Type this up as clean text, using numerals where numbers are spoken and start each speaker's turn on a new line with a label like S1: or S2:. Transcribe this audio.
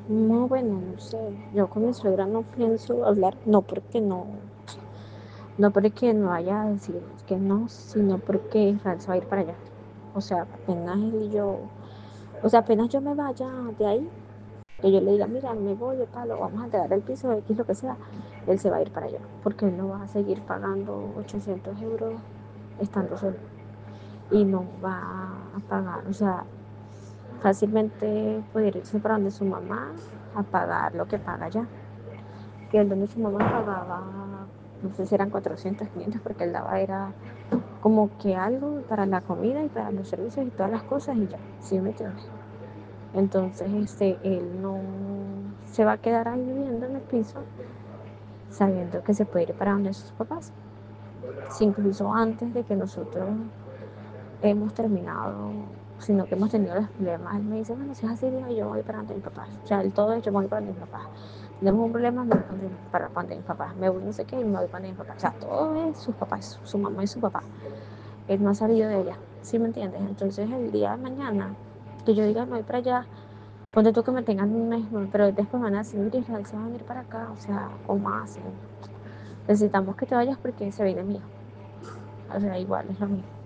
S1: No, bueno, no sé. Yo con mi suegra no pienso hablar, no porque no vaya a decir que no, sino porque Israel se va a ir para allá. O sea, apenas él y yo, o sea, apenas yo me vaya de ahí, que yo le diga, mira, me voy de tal, o vamos a entregar el piso, X, lo que sea, él se va a ir para allá, porque él no va a seguir pagando 800 euros estando solo. Y no va a pagar, o sea, fácilmente puede irse para donde su mamá a pagar lo que paga allá. Que el donde su mamá pagaba, no sé si eran 400, 500, porque él daba era como que algo para la comida y para los servicios y todas las cosas y ya, ¿sí me entiendes? Entonces, él no se va a quedar ahí viviendo en el piso sabiendo que se puede ir para donde sus papás. Si incluso antes de que nosotros hemos terminado, sino que hemos tenido los problemas, él me dice, bueno, si es así, digo, yo voy para donde mis papás. O sea, él todo hecho, voy para donde mis papás. Tenemos un problema, me voy para donde mis papás. Me voy no sé qué y me voy para donde mis papás. O sea, todo es sus papás, su mamá y su papá. Él no ha salido de ella, ¿sí me entiendes? Entonces el día de mañana, que yo diga, me voy para allá, ponte tú que me tengan un mes, pero después me van a decir, mira, Israel se va a venir para acá, o sea, ¿cómo hacen? Necesitamos que te vayas porque se viene mío. O sea, igual es lo mismo.